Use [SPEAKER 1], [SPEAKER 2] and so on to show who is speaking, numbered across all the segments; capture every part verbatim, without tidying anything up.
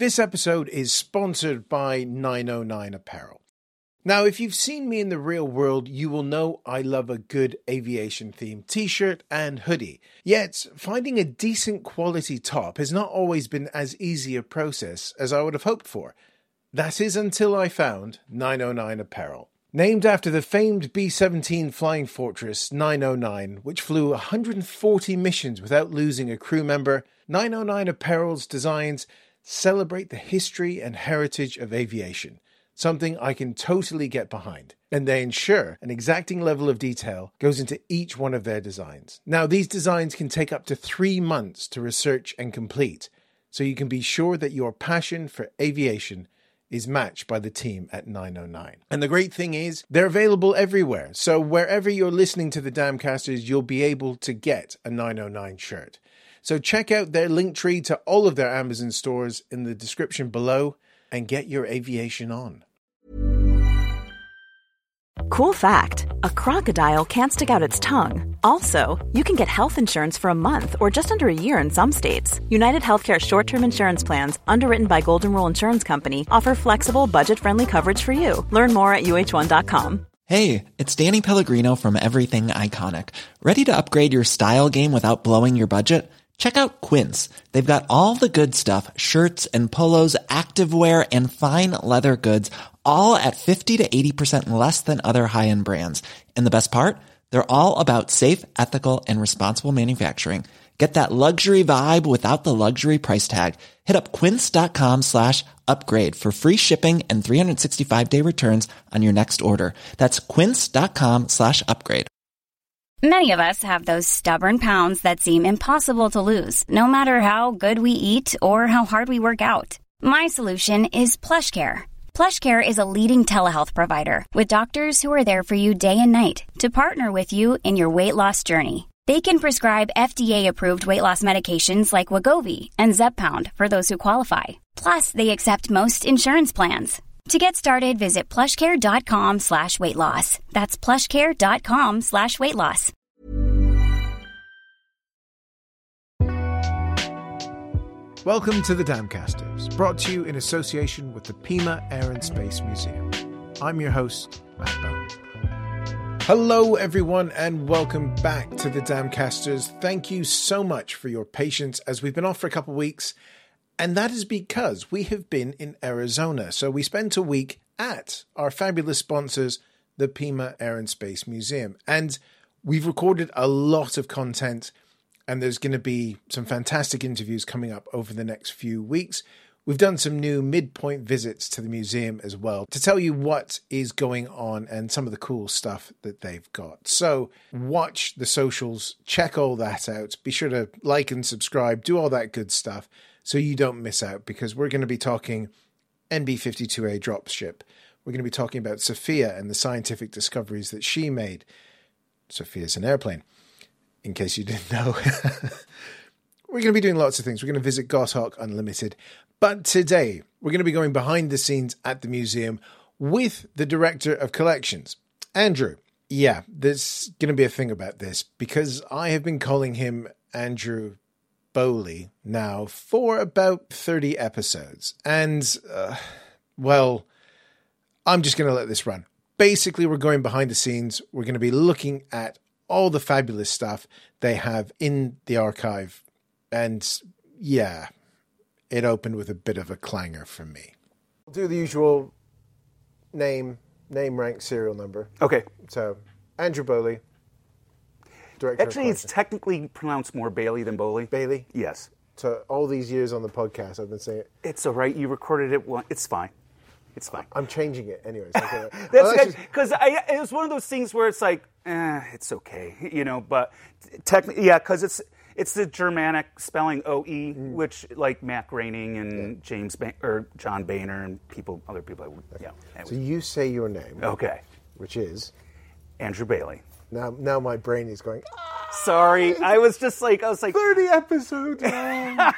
[SPEAKER 1] This episode is sponsored by nine oh nine Apparel. Now, if you've seen me in the real world, you will know I love a good aviation-themed t-shirt and hoodie. Yet, finding a decent quality top has not always been as easy a process as I would have hoped for. That is until I found nine oh nine Apparel. Named after the famed B seventeen Flying Fortress nine oh nine, which flew one hundred forty missions without losing a crew member, nine oh nine Apparel's designs celebrate the history and heritage of aviation. Something I can totally get behind. And they ensure an exacting level of detail goes into each one of their designs. Now, these designs can take up to three months to research and complete, so you can be sure that your passion for aviation is matched by the team at nine oh nine. And the great thing is, they're available everywhere. So wherever you're listening to the Damcasters, you'll be able to get a nine oh nine shirt. So check out their link tree to all of their Amazon stores in the description below and get your aviation on.
[SPEAKER 2] Cool fact, a crocodile can't stick out its tongue. Also, you can get health insurance for a month or just under a year in some states. United Healthcare short-term insurance plans, underwritten by Golden Rule Insurance Company, offer flexible, budget-friendly coverage for you. Learn more at U H one dot com.
[SPEAKER 3] Hey, it's Danny Pellegrino from Everything Iconic. Ready to upgrade your style game without blowing your budget? Check out Quince. They've got all the good stuff, shirts and polos, activewear, and fine leather goods, all at fifty to eighty percent less than other high-end brands. And the best part? They're all about safe, ethical, and responsible manufacturing. Get that luxury vibe without the luxury price tag. Hit up quince.com slash upgrade for free shipping and three sixty-five day returns on your next order. That's quince.com slash upgrade.
[SPEAKER 4] Many of us have those stubborn pounds that seem impossible to lose, no matter how good we eat or how hard we work out. My solution is PlushCare. PlushCare is a leading telehealth provider with doctors who are there for you day and night to partner with you in your weight loss journey. They can prescribe F D A-approved weight loss medications like Wegovy and Zepbound for those who qualify. Plus, they accept most insurance plans. To get started, visit plushcare.com slash weight loss. That's plushcare.com slash weight loss.
[SPEAKER 1] Welcome to the Damcasters, brought to you in association with the Pima Air and Space Museum. I'm your host, Matt Bone. Hello, everyone, and welcome back to the Damcasters. Thank you so much for your patience as we've been off for a couple of weeks. And that is because we have been in Arizona. So we spent a week at our fabulous sponsors, the Pima Air and Space Museum. And we've recorded a lot of content, and there's going to be some fantastic interviews coming up over the next few weeks. We've done some new midpoint visits to the museum as well to tell you what is going on and some of the cool stuff that they've got. So watch the socials, check all that out. Be sure to like and subscribe, do all that good stuff, so you don't miss out, because we're going to be talking N B fifty-two A dropship. We're going to be talking about Sophia and the scientific discoveries that she made. Sophia's an airplane, in case you didn't know. We're going to be doing lots of things. We're going to visit Goshawk Unlimited. But today, we're going to be going behind the scenes at the museum with the Director of Collections, Andrew. Yeah, there's going to be a thing about this, because I have been calling him Andrew Bowley now for about thirty episodes. And, uh, well, I'm just going to let this run. Basically, we're going behind the scenes. We're going to be looking at all the fabulous stuff they have in the archive. And, yeah, it opened with a bit of a clanger for me. We'll do the usual name, name, rank, serial number.
[SPEAKER 5] Okay.
[SPEAKER 1] So, Andrew Bowley. Director
[SPEAKER 5] Actually, it's technically pronounced more Bailey than Bowley.
[SPEAKER 1] Bailey?
[SPEAKER 5] Yes.
[SPEAKER 1] So all these years on the podcast, I've been saying it.
[SPEAKER 5] It's all right. You recorded it once. It's fine. It's fine.
[SPEAKER 1] I'm changing it anyways. Okay.
[SPEAKER 5] That's because it was one of those things where it's like, eh, it's okay, you know. But technically, yeah, because it's it's the Germanic spelling O E, mm. which like Matt Groening and yeah. James ba- or John Boehner and people, other people. Okay. Yeah. Anyway.
[SPEAKER 1] So you say your name.
[SPEAKER 5] Okay.
[SPEAKER 1] Which is
[SPEAKER 5] Andrew Bailey.
[SPEAKER 1] Now, now my brain is going. Ah!
[SPEAKER 5] Sorry, I was just like, I was like
[SPEAKER 1] thirty episodes long.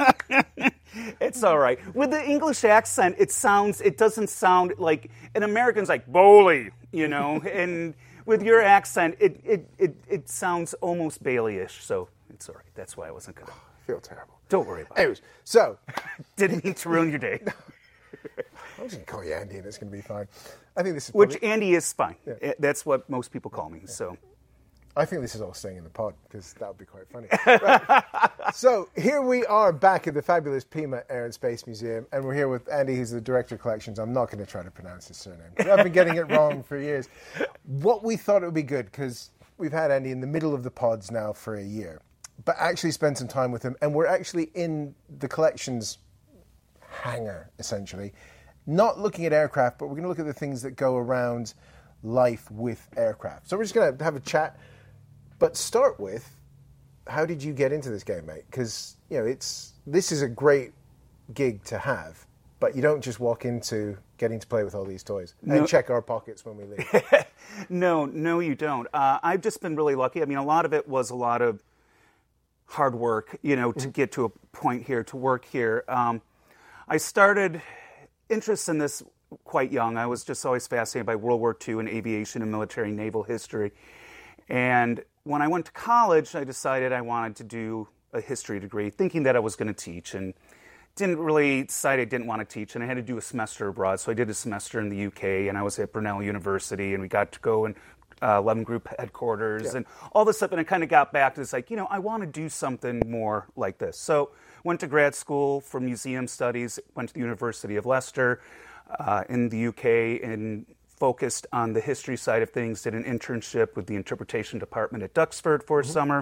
[SPEAKER 5] It's all right. With the English accent, it sounds, it doesn't sound like an American's like Bowley, you know. And with your accent, it it it, it sounds almost Bailey-ish. So it's all right. That's why I wasn't gonna.
[SPEAKER 1] I feel terrible.
[SPEAKER 5] Don't worry about
[SPEAKER 1] Anyways, so
[SPEAKER 5] it. Didn't mean to ruin your day.
[SPEAKER 1] I'm just going to call you Andy and it's going to be fine. I think this is
[SPEAKER 5] Which
[SPEAKER 1] probably,
[SPEAKER 5] Andy is fine.
[SPEAKER 1] Yeah.
[SPEAKER 5] It- That's what most people call me. So
[SPEAKER 1] I think this is all staying in the pod because that would be quite funny. Right. So here we are back at the fabulous Pima Air and Space Museum, and we're here with Andy, who's the Director of Collections. I'm not going to try to pronounce his surname. I've been getting it wrong for years. What we thought it would be good, because we've had Andy in the middle of the pods now for a year, but actually spend some time with him, and we're actually in the collections hangar, essentially. Not looking at aircraft, but we're going to look at the things that go around life with aircraft. So we're just going to have a chat. But start with, how did you get into this game, mate? Because, you know, it's this is a great gig to have, but you don't just walk into getting to play with all these toys and
[SPEAKER 5] No.
[SPEAKER 1] check our pockets when we leave.
[SPEAKER 5] no, no, you don't. Uh, I've just been really lucky. I mean, a lot of it was a lot of hard work, you know, to get to a point here, to work here. Um, I started interest in this quite young. I was just always fascinated by World War Two and aviation and military and naval history. And when I went to college, I decided I wanted to do a history degree, thinking that I was going to teach, and didn't really decide I didn't want to teach, and I had to do a semester abroad. So I did a semester in the U K, and I was at Brunel University, and we got to go in uh, eleven Group headquarters,
[SPEAKER 1] Yeah.
[SPEAKER 5] and all this stuff, and I kind of got back to this, like, you know, I want to do something more like this. So went to grad school for museum studies, went to the University of Leicester uh, in the U K, and focused on the history side of things, did an internship with the interpretation department at Duxford for a summer,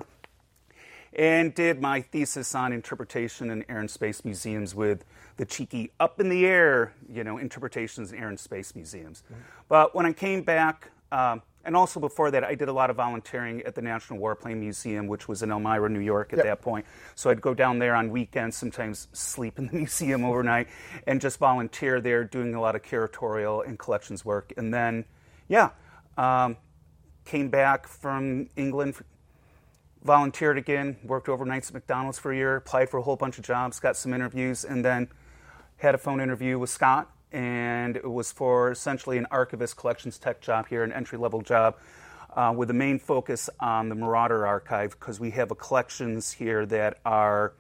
[SPEAKER 5] and did my thesis on interpretation in air and space museums with the cheeky up in the air, you know, interpretations in air and space museums. But when I came back, um, and also before that, I did a lot of volunteering at the National Warplane Museum, which was in Elmira, New York at
[SPEAKER 1] Yep.
[SPEAKER 5] that point. So I'd go down there on weekends, sometimes sleep in the museum overnight, and just volunteer there, doing a lot of curatorial and collections work. And then, yeah, um, came back from England, volunteered again, worked overnights at McDonald's for a year, applied for a whole bunch of jobs, got some interviews, and then had a phone interview with Scott. And it was for essentially an archivist collections tech job here, an entry-level job, uh, with the main focus on the Marauder Archive, because we have a collections here that are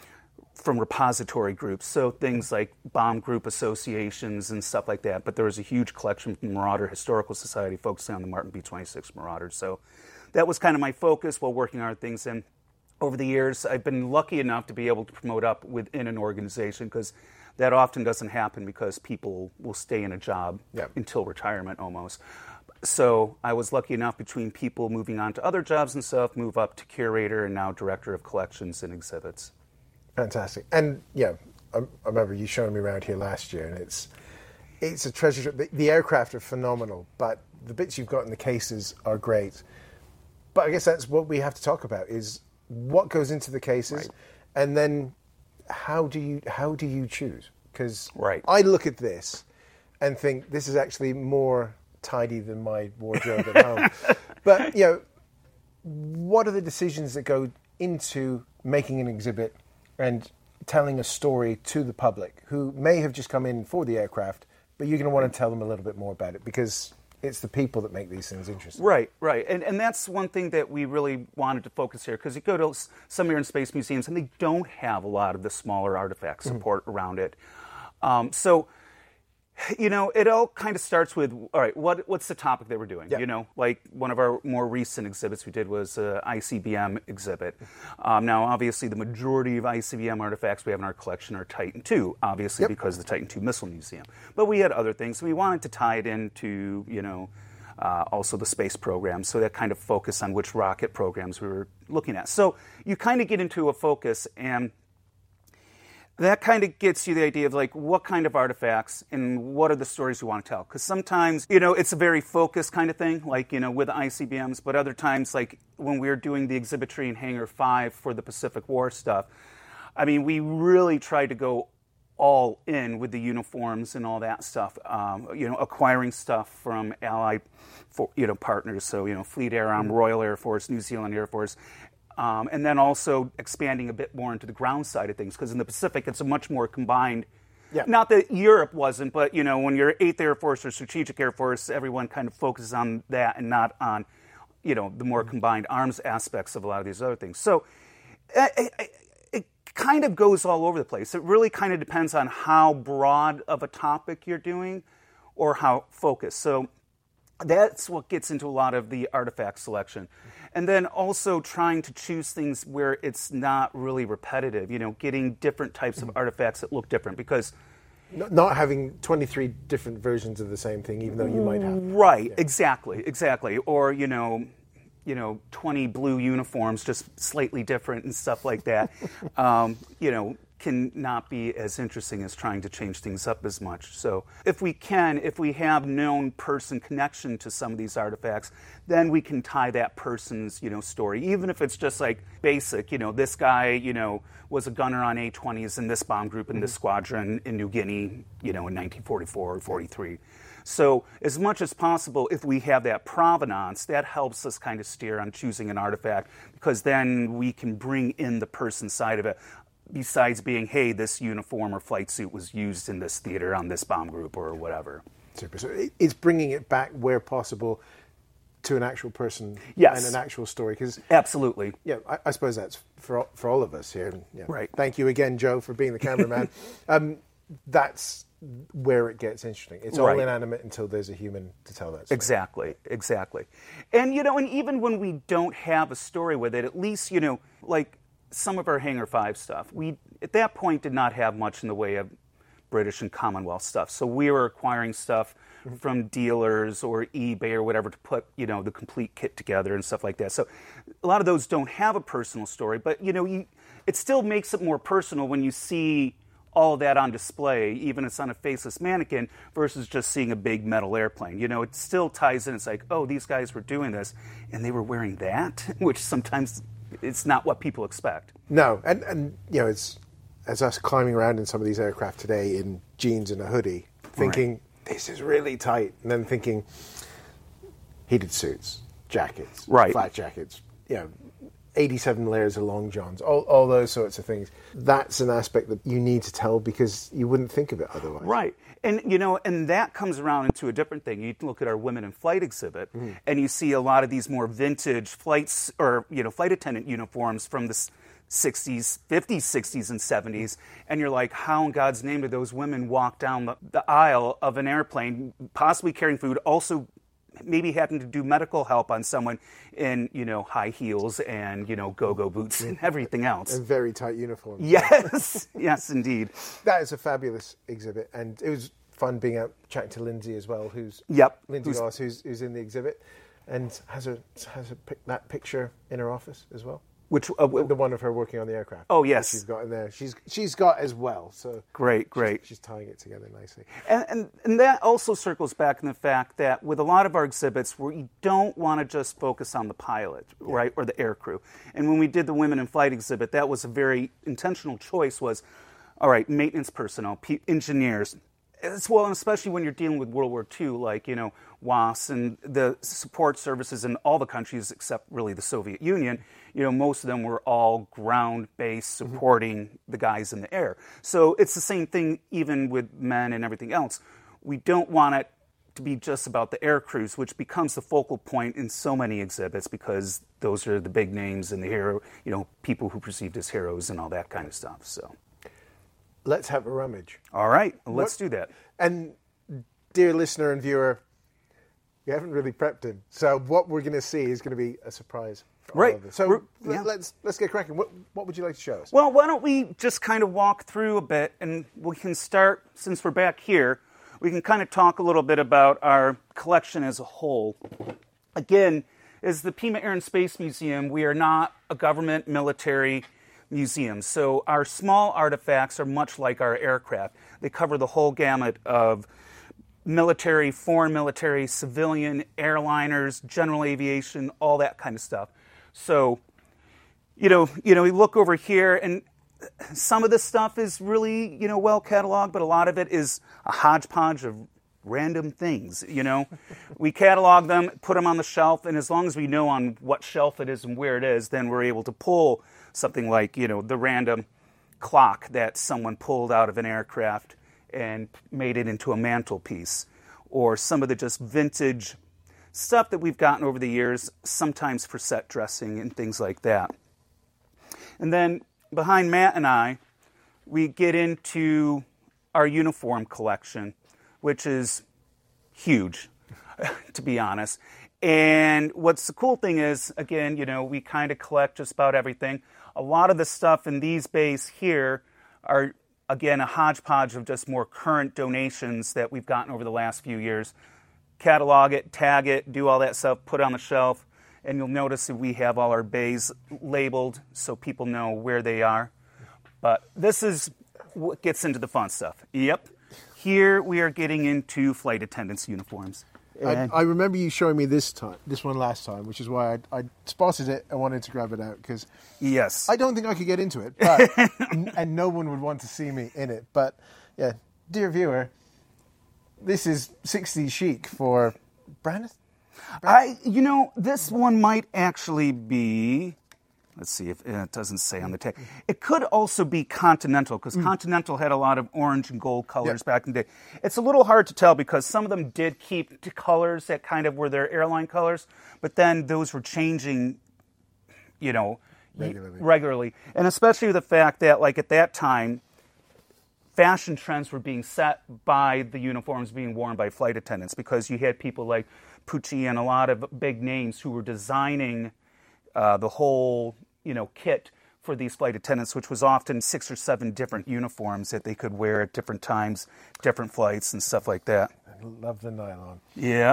[SPEAKER 5] from repository groups, so things like bomb group associations and stuff like that. But there was a huge collection from the Marauder Historical Society focusing on the Martin B twenty-six Marauders. So that was kind of my focus while working on things. And over the years, I've been lucky enough to be able to promote up within an organization, because that often doesn't happen, because people will stay in a job
[SPEAKER 1] Yeah.
[SPEAKER 5] until retirement almost. So I was lucky enough, between people moving on to other jobs and stuff, move up to curator and now director of collections and exhibits.
[SPEAKER 1] Fantastic. And, yeah, I, I remember you showing me around here last year, and it's it's a treasure trove. The, the aircraft are phenomenal, but the bits you've got in the cases are great. But I guess that's what we have to talk about, is what goes into the cases,
[SPEAKER 5] Right.
[SPEAKER 1] and then how do you how do you choose? Because
[SPEAKER 5] Right.
[SPEAKER 1] I look at this and think this is actually more tidy than my wardrobe at home. But, you know, what are the decisions that go into making an exhibit and telling a story to the public who may have just come in for the aircraft, but you're going to want to tell them a little bit more about it, because it's the people that make these things interesting.
[SPEAKER 5] Right, right. And and that's one thing that we really wanted to focus here, because you go to s- some air and space museums and they don't have a lot of the smaller artifact support around it. Um, so, you know, it all kind of starts with, all right, what what's the topic that we're doing?
[SPEAKER 1] Yeah.
[SPEAKER 5] You know, like one of our more recent exhibits we did was an I C B M exhibit. Um, now, obviously, the majority of I C B M artifacts we have in our collection are Titan two, obviously,
[SPEAKER 1] Yep.
[SPEAKER 5] because of the Titan two Missile Museum. But we had other things. We wanted to tie it into, you know, uh, also the space program, so that kind of focus on which rocket programs we were looking at. So you kind of get into a focus, and that kind of gets you the idea of, like, what kind of artifacts and what are the stories you want to tell. Because sometimes, you know, it's a very focused kind of thing, like, you know, with I C B Ms, but other times, like when we were doing the exhibitry in Hangar five for the Pacific War stuff, I mean, we really tried to go all in with the uniforms and all that stuff, um, you know, acquiring stuff from allied, for, you know, partners, so, you know, Fleet Air Arm, Royal Air Force, New Zealand Air Force, Um, and then also expanding a bit more into the ground side of things, because in the Pacific it's a much more combined.
[SPEAKER 1] Yeah.
[SPEAKER 5] Not that Europe wasn't, but you know, when you're eighth Air Force or Strategic Air Force, everyone kind of focuses on that and not on, you know, the more combined arms aspects of a lot of these other things. So it, it, it kind of goes all over the place. It really kind of depends on how broad of a topic you're doing or how focused. So that's what gets into a lot of the artifact selection. And then also trying to choose things where it's not really repetitive, you know, getting different types of artifacts that look different, because
[SPEAKER 1] not having twenty-three different versions of the same thing, even though you might have.
[SPEAKER 5] Right,
[SPEAKER 1] yeah.
[SPEAKER 5] exactly, exactly. Or, you know, you know, twenty blue uniforms, just slightly different and stuff like that, um, you know, can not be as interesting as trying to change things up as much. So if we can, if we have known person connection to some of these artifacts, then we can tie that person's, you know, story, even if it's just like basic, you know, this guy, you know, was a gunner on A twenties in this bomb group in mm-hmm. this squadron in New Guinea, you know, in nineteen forty-four or forty-three. So as much as possible, if we have that provenance, that helps us kind of steer on choosing an artifact, because then we can bring in the person side of it, besides being, hey, this uniform or flight suit was used in this theater on this bomb group or whatever.
[SPEAKER 1] Super. So it's bringing it back where possible to an actual person
[SPEAKER 5] yes.
[SPEAKER 1] and an actual story. Cause,
[SPEAKER 5] Absolutely.
[SPEAKER 1] Yeah, I, I suppose that's for for all of us here. Yeah.
[SPEAKER 5] Right.
[SPEAKER 1] Thank you again, Joe, for being the cameraman. um, that's where it gets interesting. It's all
[SPEAKER 5] right.
[SPEAKER 1] inanimate until there's a human to tell that story.
[SPEAKER 5] Exactly, exactly. And, you know, and even when we don't have a story with it, at least, you know, like some of our Hangar five stuff, we, at that point, did not have much in the way of British and Commonwealth stuff. So we were acquiring stuff mm-hmm. from dealers or eBay or whatever to put, you know, the complete kit together and stuff like that. So a lot of those don't have a personal story, but, you know, you, it still makes it more personal when you see all of that on display, even if it's on a faceless mannequin, versus just seeing a big metal airplane. You know, it still ties in. It's like, oh, these guys were doing this, and they were wearing that, which sometimes it's not what people expect.
[SPEAKER 1] No, and, and you know, it's as us climbing around in some of these aircraft today in jeans and a hoodie, thinking, right. this is really tight, and then thinking, heated suits, jackets,
[SPEAKER 5] right.
[SPEAKER 1] flat jackets, you know, eighty-seven layers of long johns, all, all those sorts of things. That's an aspect that you need to tell because you wouldn't think of it otherwise.
[SPEAKER 5] Right. And, you know, and that comes around into a different thing. You look at our Women in Flight exhibit, mm. and you see a lot of these more vintage flights or, you know, flight attendant uniforms from the sixties, fifties, sixties, and seventies. And you're like, how in God's name did those women walk down the, the aisle of an airplane, possibly carrying food, also maybe having to do medical help on someone in, you know, high heels and, you know, go-go boots and everything else.
[SPEAKER 1] And very tight uniforms.
[SPEAKER 5] Yes, yes, indeed.
[SPEAKER 1] That is a fabulous exhibit, and it was fun being out chatting to Lindsay as well, who's
[SPEAKER 5] yep,
[SPEAKER 1] Lindsay Goss, who's, who's in the exhibit, and has a has a that picture in her office as well.
[SPEAKER 5] Which uh,
[SPEAKER 1] the one of her working on the aircraft.
[SPEAKER 5] Oh yes,
[SPEAKER 1] she's got in there. She's she's got as well. So
[SPEAKER 5] great, great.
[SPEAKER 1] She's, she's tying it together nicely.
[SPEAKER 5] And, and and that also circles back in the fact that with a lot of our exhibits, we don't want to just focus on the pilot, yeah. right, or the aircrew. And when we did the Women in Flight exhibit, that was a very intentional choice. Was all right, maintenance personnel, pe- engineers. As well, and especially when you're dealing with World War Two, like, you know, W A S and the support services in all the countries except really the Soviet Union, you know, most of them were all ground-based supporting mm-hmm. the guys in the air. So it's the same thing even with men and everything else. We don't want it to be just about the air crews, which becomes the focal point in so many exhibits because those are the big names and the hero, you know, people who perceived as heroes and all that kind of stuff, so...
[SPEAKER 1] Let's have a rummage.
[SPEAKER 5] All right, let's what, do that.
[SPEAKER 1] And dear listener and viewer, we haven't really prepped him, so what we're going to see is going to be a surprise for
[SPEAKER 5] right.
[SPEAKER 1] all of us. So
[SPEAKER 5] we're,
[SPEAKER 1] let,
[SPEAKER 5] yeah.
[SPEAKER 1] let's let's get cracking. What what would you like to show us?
[SPEAKER 5] Well, why don't we just kind of walk through a bit, and we can start, since we're back here, we can kind of talk a little bit about our collection as a whole. Again, as the Pima Air and Space Museum, we are not a government military museums. So our small artifacts are much like our aircraft. They cover the whole gamut of military, foreign military, civilian, airliners, general aviation, all that kind of stuff. So, you know, you know, we look over here, and some of this stuff is really, you know, well cataloged, but a lot of it is a hodgepodge of random things, you know. We catalog them, put them on the shelf, and as long as we know on what shelf it is and where it is, then we're able to pull something like, you know, the random clock that someone pulled out of an aircraft and made it into a mantelpiece, or some of the just vintage stuff that we've gotten over the years, sometimes for set dressing and things like that. And then behind Matt and I, we get into our uniform collection, which is huge, to be honest. And what's the cool thing is, again, you know, we kind of collect just about everything. A lot of the stuff in these bays here are, again, a hodgepodge of just more current donations that we've gotten over the last few years. Catalog it, tag it, do all that stuff, put it on the shelf, and you'll notice that we have all our bays labeled so people know where they are. But this is what gets into the fun stuff. Yep. Here we are getting into flight attendants' uniforms.
[SPEAKER 1] I, I remember you showing me this time, this one last time, which is why I, I spotted it and wanted to grab it out, because
[SPEAKER 5] yes,
[SPEAKER 1] I don't think I could get into it, but and no one would want to see me in it. But yeah, dear viewer, this is sixties chic for Brandon.
[SPEAKER 5] I, you know, this one might actually be. Let's see if it doesn't say on the tag. It could also be Continental, because mm. Continental had a lot of orange and gold colors yeah. back in the day. It's a little hard to tell because some of them did keep the colors that kind of were their airline colors, but then those were changing, you know,
[SPEAKER 1] regularly.
[SPEAKER 5] regularly. And especially with the fact that, like, at that time, fashion trends were being set by the uniforms being worn by flight attendants, because you had people like Pucci and a lot of big names who were designing uh, the whole, you know, kit for these flight attendants, which was often six or seven different uniforms that they could wear at different times, different flights and stuff like that.
[SPEAKER 1] I love the nylon.
[SPEAKER 5] Yeah.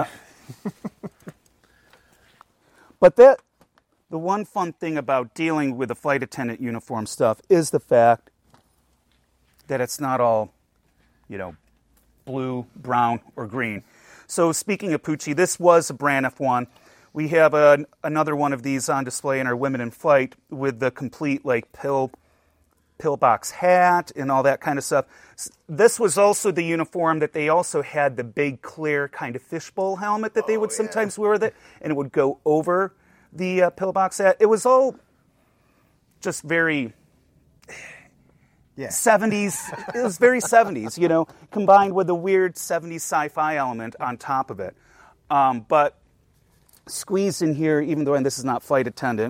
[SPEAKER 5] But that, the one fun thing about dealing with the flight attendant uniform stuff is the fact that it's not all, you know, blue, brown, or green. So speaking of Pucci, this was a Braniff one. We have a, another one of these on display in our Women in Flight with the complete, like, pill, pillbox hat and all that kind of stuff. This was also the uniform that they also had the big, clear kind of fishbowl helmet that they would oh, sometimes yeah. wear with it, and it would go over the uh, pillbox hat. It was all just very
[SPEAKER 1] yeah.
[SPEAKER 5] seventies. It was very seventies, you know, combined with a weird seventies sci-fi element on top of it. Um, but squeezed in here, even though, and this is not flight attendant,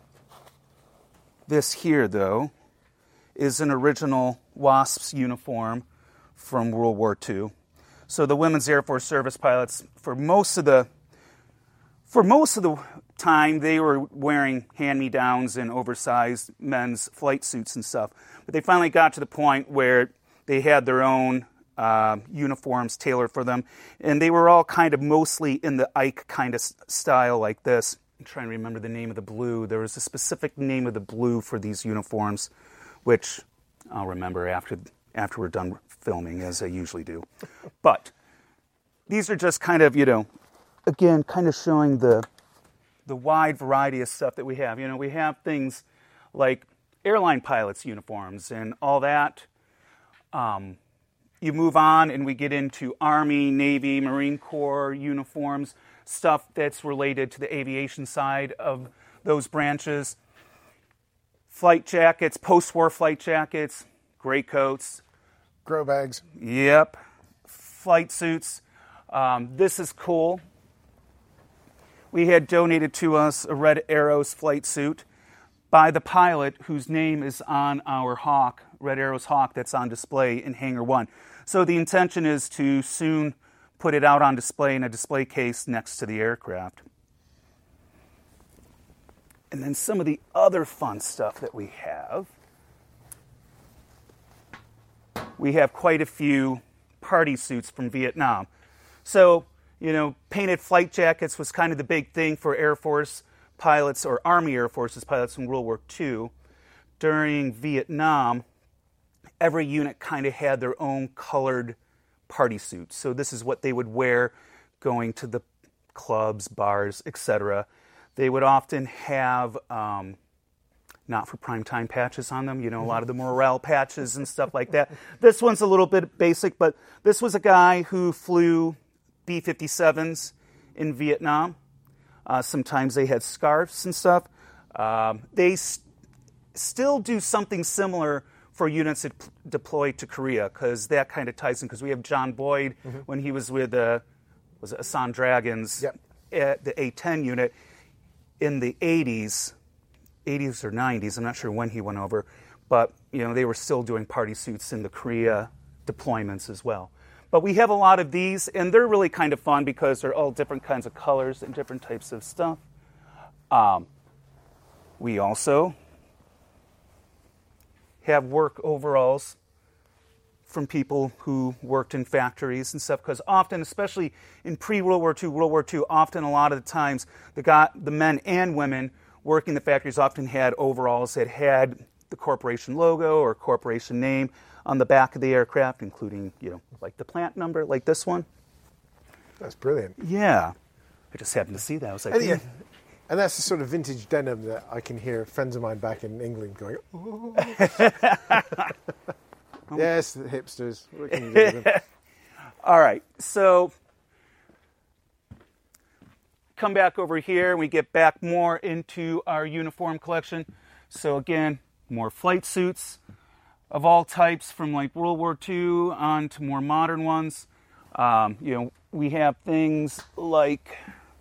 [SPEAKER 5] this here, though, is an original WASP's uniform from World War Two. So the Women's Air Force Service pilots, for most of the for most of the time, they were wearing hand-me-downs and oversized men's flight suits and stuff. But they finally got to the point where they had their own uh, uniforms tailored for them, and they were all kind of mostly in the Ike kind of style like this. I'm trying to remember the name of the blue. There was a specific name of the blue for these uniforms, which I'll remember after after we're done filming, as I usually do. But these are just kind of, you know, again, kind of showing the the wide variety of stuff that we have. You know, we have things like airline pilots' uniforms and all that. Um, you move on and we get into Army, Navy, Marine Corps uniforms, stuff that's related to the aviation side of those branches. Flight jackets, post-war flight jackets, gray coats.
[SPEAKER 1] Grow bags.
[SPEAKER 5] Yep. Flight suits. Um, this is cool. We had donated to us a Red Arrows flight suit by the pilot whose name is on our Hawk, Red Arrows Hawk, that's on display in Hangar one. So the intention is to soon put it out on display in a display case next to the aircraft. And then some of the other fun stuff that we have. We have quite a few party suits from Vietnam. So, you know, painted flight jackets was kind of the big thing for Air Force pilots or Army Air Forces pilots in World War Two. During Vietnam, every unit kind of had their own colored party suits. So this is what they would wear going to the clubs, bars, et cetera. They would often have um, not for prime time patches on them, you know, a lot of the morale patches and stuff like that. This one's a little bit basic, but this was a guy who flew B fifty-sevens in Vietnam. Uh, sometimes they had scarves and stuff. Um, they st- still do something similar for units that p- deployed to Korea, because that kind of ties in, because we have John Boyd mm-hmm. when he was with uh, was it Asan Dragons
[SPEAKER 1] yep.
[SPEAKER 5] at the A ten unit in the eighties, eighties or nineties, I'm not sure when he went over, but you know they were still doing party suits in the Korea deployments as well. But we have a lot of these, and they're really kind of fun because they're all different kinds of colors and different types of stuff. Um, we also have work overalls from people who worked in factories and stuff, because often, especially in pre-World War Two, World War Two, often a lot of the times, the guy, the men and women working in the factories often had overalls that had the corporation logo or corporation name on the back of the aircraft, including, you know, like the plant number, like this one.
[SPEAKER 1] That's brilliant.
[SPEAKER 5] Yeah. I just happened to see that. I was like,
[SPEAKER 1] and, yeah. and that's the sort of vintage denim that I can hear friends of mine back in England going, oh. Yes, the hipsters. What can you do with them?
[SPEAKER 5] All right, so come back over here and we get back more into our uniform collection. So again, more flight suits of all types, from like World War Two on to more modern ones. Um, you know, we have things like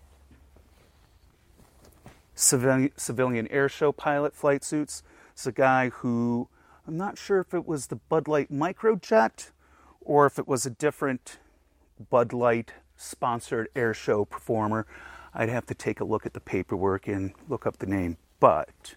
[SPEAKER 5] civilian, civilian air show pilot flight suits. It's a guy who, I'm not sure if it was the Bud Light Microjet or if it was a different Bud Light sponsored air show performer. I'd have to take a look at the paperwork and look up the name, but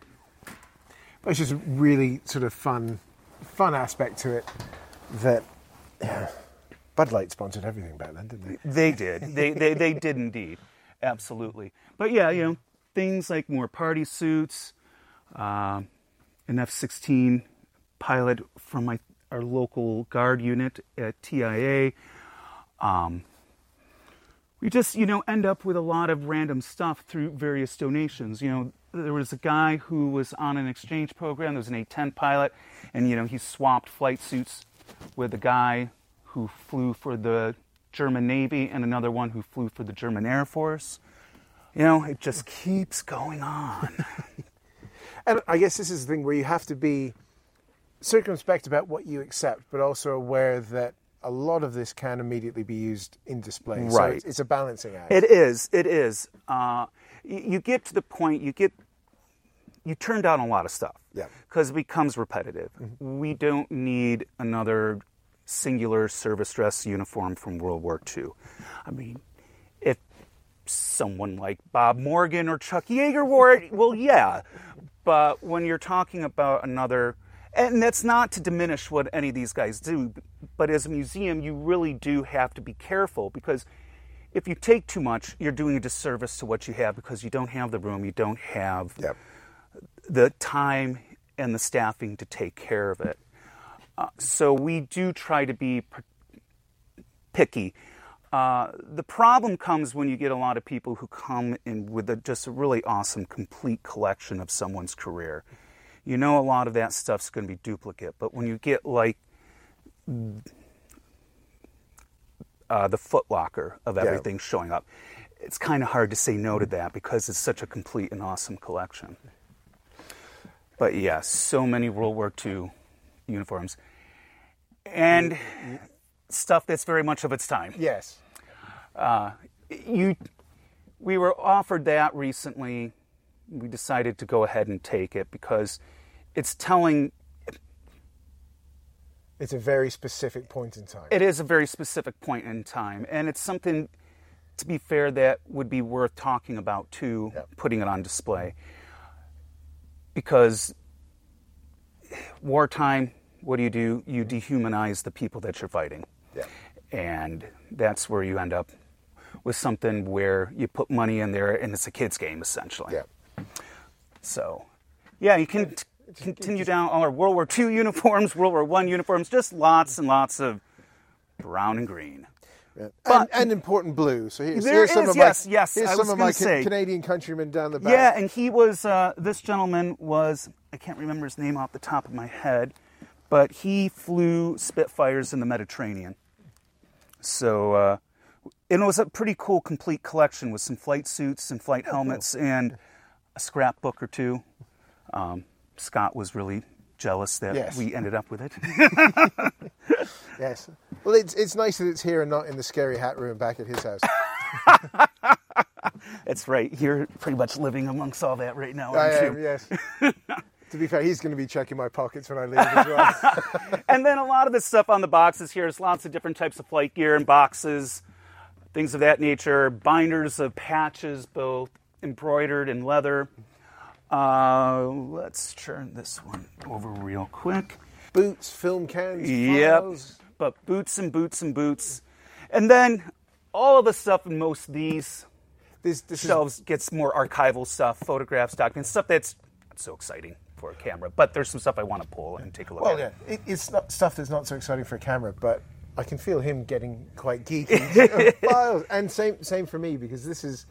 [SPEAKER 1] it's just a really sort of fun, fun aspect to it that yeah, Bud Light sponsored everything back then, didn't they?
[SPEAKER 5] They did. They, they they did indeed. Absolutely. But yeah, you know, things like more party suits, um, an F sixteen pilot from my, our local guard unit at T I A. Um, we just, you know, end up with a lot of random stuff through various donations. You know, there was a guy who was on an exchange program. There was an A ten pilot, and, you know, he swapped flight suits with a guy who flew for the German Navy and another one who flew for the German Air Force. You know, it just keeps going on.
[SPEAKER 1] And I guess this is the thing where you have to be circumspect about what you accept, but also aware that a lot of this can immediately be used in display.
[SPEAKER 5] Right.
[SPEAKER 1] So it's, it's a balancing act.
[SPEAKER 5] It is. It is. Uh, you, you get to the point, you get, you turn down a lot of stuff.
[SPEAKER 1] Yeah.
[SPEAKER 5] Because it becomes repetitive. Mm-hmm. We don't need another singular service dress uniform from World War Two. I mean, if someone like Bob Morgan or Chuck Yeager wore it, well, yeah. But when you're talking about another, and that's not to diminish what any of these guys do, but as a museum, you really do have to be careful, because if you take too much, you're doing a disservice to what you have, because you don't have the room, you don't have
[SPEAKER 1] yep.
[SPEAKER 5] the time and the staffing to take care of it. Uh, so we do try to be picky. Uh, the problem comes when you get a lot of people who come in with a, just a really awesome, complete collection of someone's career. You know, a lot of that stuff's going to be duplicate, but when you get like uh, the Foot Locker of everything yeah. showing up, it's kind of hard to say no to that, because it's such a complete and awesome collection. But yeah, so many World War Two uniforms. And stuff that's very much of its time.
[SPEAKER 1] Yes.
[SPEAKER 5] Uh, you, we were offered that recently. We decided to go ahead and take it because it's telling.
[SPEAKER 1] It's a very specific point in time.
[SPEAKER 5] It is a very specific point in time. And it's something, to be fair, that would be worth talking about too, yep. putting it on display. Because wartime, what do you do? You dehumanize the people that you're fighting.
[SPEAKER 1] Yeah.
[SPEAKER 5] And that's where you end up with something where you put money in there and it's a kid's game, essentially.
[SPEAKER 1] Yeah.
[SPEAKER 5] So, yeah, you can t- continue down all our World War Two uniforms, World War One uniforms, just lots and lots of brown and green.
[SPEAKER 1] Yeah. But, and, and important blue. So here's,
[SPEAKER 5] there
[SPEAKER 1] here's some
[SPEAKER 5] is,
[SPEAKER 1] of my,
[SPEAKER 5] yes, yes,
[SPEAKER 1] here's
[SPEAKER 5] I
[SPEAKER 1] some
[SPEAKER 5] was
[SPEAKER 1] of my
[SPEAKER 5] say,
[SPEAKER 1] Canadian countrymen down the back.
[SPEAKER 5] Yeah, and he was, uh, this gentleman was, I can't remember his name off the top of my head, but he flew Spitfires in the Mediterranean. So, uh, and it was a pretty cool, complete collection with some flight suits and flight helmets and a scrapbook or two. Um, Scott was really jealous that
[SPEAKER 1] yes.
[SPEAKER 5] we ended up with it.
[SPEAKER 1] Yes. Well, it's it's nice that it's here and not in the scary hat room back at his house.
[SPEAKER 5] That's right. You're pretty much living amongst all that right now,
[SPEAKER 1] I
[SPEAKER 5] aren't
[SPEAKER 1] am,
[SPEAKER 5] you?
[SPEAKER 1] yes. To be fair, he's going to be checking my pockets when I leave as well.
[SPEAKER 5] And then a lot of the stuff on the boxes here is lots of different types of flight gear and boxes, things of that nature, binders of patches, both embroidered and leather. Uh, let's turn this one over real quick.
[SPEAKER 1] Boots, film cans,
[SPEAKER 5] Yep,
[SPEAKER 1] files.
[SPEAKER 5] but boots and boots and boots. And then all of the stuff in most of these
[SPEAKER 1] This, this
[SPEAKER 5] shelves is... gets more archival stuff, photographs, documents, stuff that's not so exciting for a camera. But there's some stuff I want to pull and take a look
[SPEAKER 1] Well,
[SPEAKER 5] at.
[SPEAKER 1] yeah, it, it's not stuff that's not so exciting for a camera, but I can feel him getting quite geeky. Files. And same, same for me, because this is,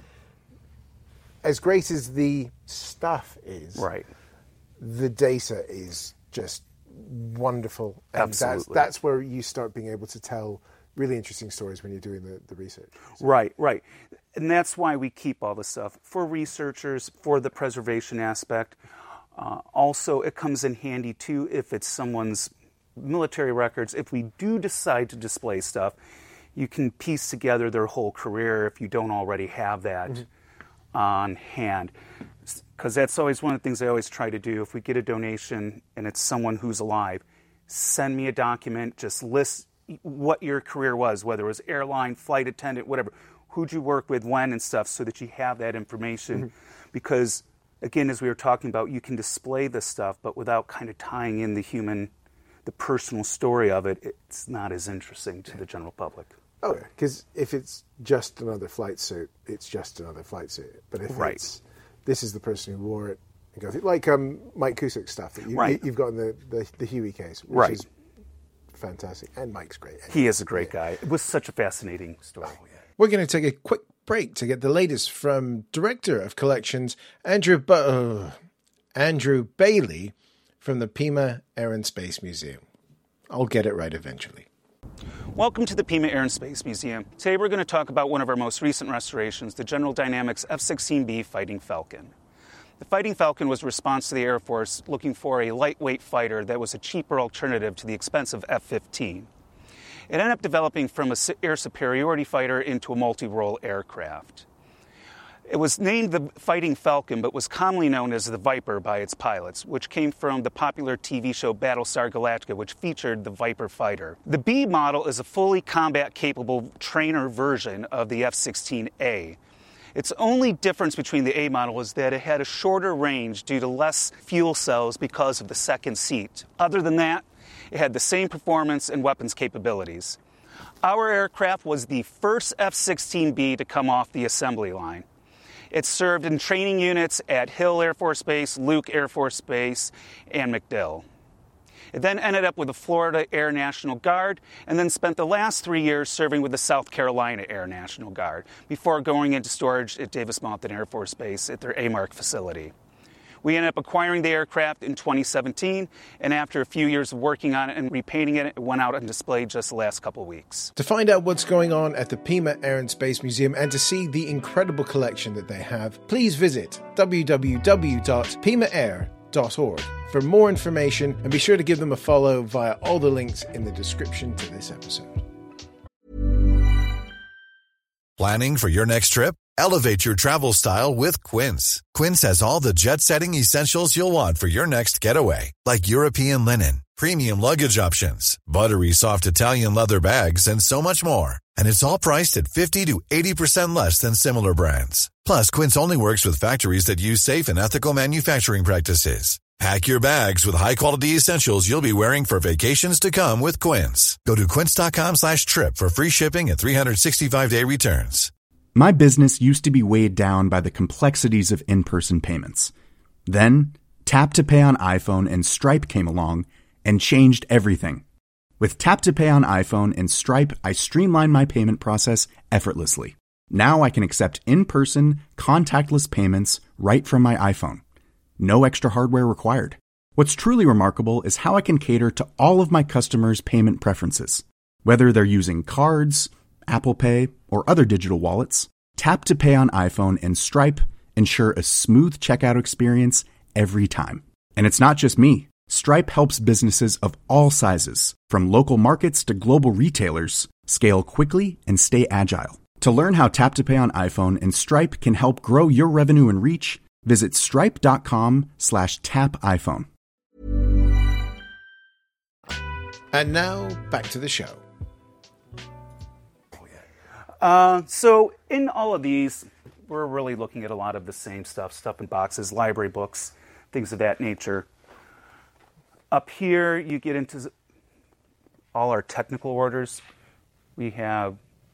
[SPEAKER 1] as great as the stuff is,
[SPEAKER 5] Right.
[SPEAKER 1] the data is just wonderful. And
[SPEAKER 5] Absolutely.
[SPEAKER 1] That's, that's where you start being able to tell really interesting stories when you're doing the, the research. So.
[SPEAKER 5] Right, right. And that's why we keep all this stuff for researchers, for the preservation aspect. Uh, also, it comes in handy, too, if it's someone's military records. If we do decide to display stuff, you can piece together their whole career if you don't already have that mm-hmm. on hand. Because that's always one of the things I always try to do. If we get a donation and it's someone who's alive, send me a document, just list what your career was, whether it was airline, flight attendant, whatever. Who'd you work with, when, and stuff, so that you have that information. Mm-hmm. Because, again, as we were talking about, you can display this stuff, but without kind of tying in the human, the personal story of it, it's not as interesting to the general public.
[SPEAKER 1] Oh, yeah, because if it's just another flight suit, it's just another flight suit. But if
[SPEAKER 5] right.
[SPEAKER 1] it's, this is the person who wore it, and go through, like um, Mike Cusick's stuff that you,
[SPEAKER 5] right.
[SPEAKER 1] you've got in the, the, the Huey case, which
[SPEAKER 5] right.
[SPEAKER 1] is fantastic. And Mike's great. Anyway.
[SPEAKER 5] He is a great
[SPEAKER 1] yeah.
[SPEAKER 5] guy. It was such a fascinating story.
[SPEAKER 1] Oh, yeah.
[SPEAKER 6] We're going to take a quick break to get the latest from Director of Collections, Andrew ba- uh, Andrew Bailey from the Pima Air and Space Museum. I'll get it right eventually.
[SPEAKER 5] Welcome to the Pima Air and Space Museum. Today we're going to talk about one of our most recent restorations, the General Dynamics F sixteen B Fighting Falcon. The Fighting Falcon was a response to the Air Force looking for a lightweight fighter that was a cheaper alternative to the expensive F fifteen. It ended up developing from an air superiority fighter into a multi-role aircraft. It was named the Fighting Falcon, but was commonly known as the Viper by its pilots, which came from the popular T V show Battlestar Galactica, which featured the Viper fighter. The B model is a fully combat-capable trainer version of the F sixteen A. Its only difference between the A model is that it had a shorter range due to less fuel cells because of the second seat. Other than that, it had the same performance and weapons capabilities. Our aircraft was the first F sixteen B to come off the assembly line. It served in training units at Hill Air Force Base, Luke Air Force Base, and MacDill. It then ended up with the Florida Air National Guard, and then spent the last three years serving with the South Carolina Air National Guard, before going into storage at Davis Mountain Air Force Base at their A M A R C facility. We ended up acquiring the aircraft in twenty seventeen, and after a few years of working on it and repainting it, it went out on display just the last couple of weeks.
[SPEAKER 6] To find out what's going on at the Pima Air and Space Museum and to see the incredible collection that they have, please visit w w w dot pima air dot org for more information, and be sure to give them a follow via all the links in the description to this episode.
[SPEAKER 7] Planning for your next trip? Elevate your travel style with Quince. Quince has all the jet-setting essentials you'll want for your next getaway, like European linen, premium luggage options, buttery soft Italian leather bags, and so much more. And it's all priced at fifty to eighty percent less than similar brands. Plus, Quince only works with factories that use safe and ethical manufacturing practices. Pack your bags with high-quality essentials you'll be wearing for vacations to come with Quince. Go to quince.com slash trip for free shipping and three sixty-five day returns.
[SPEAKER 8] My business used to be weighed down by the complexities of in-person payments. Then, Tap to Pay on iPhone and Stripe came along and changed everything. With Tap to Pay on iPhone and Stripe, I streamlined my payment process effortlessly. Now I can accept in-person, contactless payments right from my iPhone. No extra hardware required. What's truly remarkable is how I can cater to all of my customers' payment preferences. Whether they're using cards, Apple Pay, or other digital wallets, Tap to Pay on iPhone and Stripe ensure a smooth checkout experience every time. And it's not just me. Stripe helps businesses of all sizes, from local markets to global retailers, scale quickly and stay agile. To learn how Tap to Pay on iPhone and Stripe can help grow your revenue and reach, Visit stripe.com slash tap iPhone.
[SPEAKER 1] And now, back to the show.
[SPEAKER 5] Uh, so in all of these, we're really looking at a lot of the same stuff, stuff in boxes, library books, things of that nature. Up here, you get into all our technical orders. We have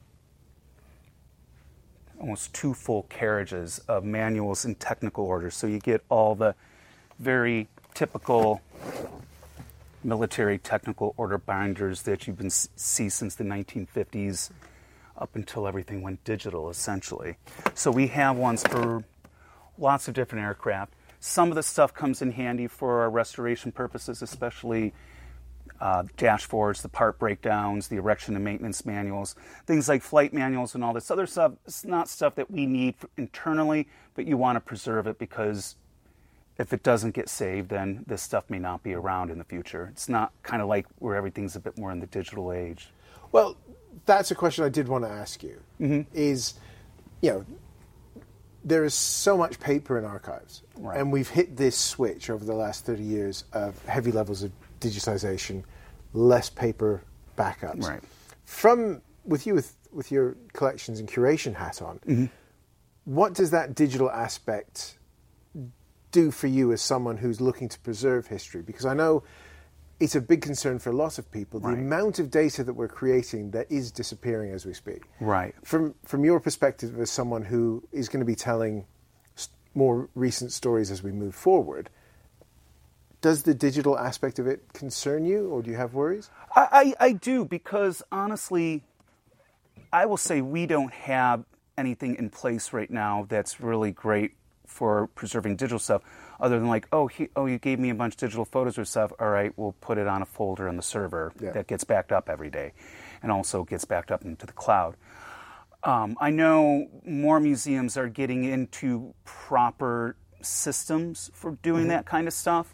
[SPEAKER 5] almost two full carriages of manuals and technical orders. So you get all the very typical military technical order binders that you've been see since the nineteen fifties up until everything went digital, essentially. So we have ones for lots of different aircraft. Some of the stuff comes in handy for our restoration purposes, especially Uh, dashboards, the part breakdowns, the erection and maintenance manuals, things like flight manuals and all this other stuff. It's not stuff that we need internally, but you want to preserve it because if it doesn't get saved, then this stuff may not be around in the future. It's not kind of like where everything's a bit more in the digital age.
[SPEAKER 1] Well, that's a question I did want to ask you. Mm-hmm. Is, you know, there is so much paper in archives, right, and we've hit this switch over the last thirty years of heavy levels of digitization, less paper backups.
[SPEAKER 5] Right.
[SPEAKER 1] From with you with, with your collections and curation hat on, mm-hmm, what does that digital aspect do for you as someone who's looking to preserve history? Because I know it's a big concern for lots of people, the right. amount of data that we're creating that is disappearing as we speak.
[SPEAKER 5] Right.
[SPEAKER 1] From from your perspective as someone who is going to be telling more recent stories as we move forward, does the digital aspect of it concern you, or do you have worries?
[SPEAKER 5] I, I, I do, because honestly, I will say we don't have anything in place right now that's really great for preserving digital stuff, other than like, oh, he, oh, you gave me a bunch of digital photos or stuff. All right, we'll put it on a folder on the server yeah. that gets backed up every day, and also gets backed up into the cloud. Um, I know more museums are getting into proper systems for doing mm-hmm. that kind of stuff.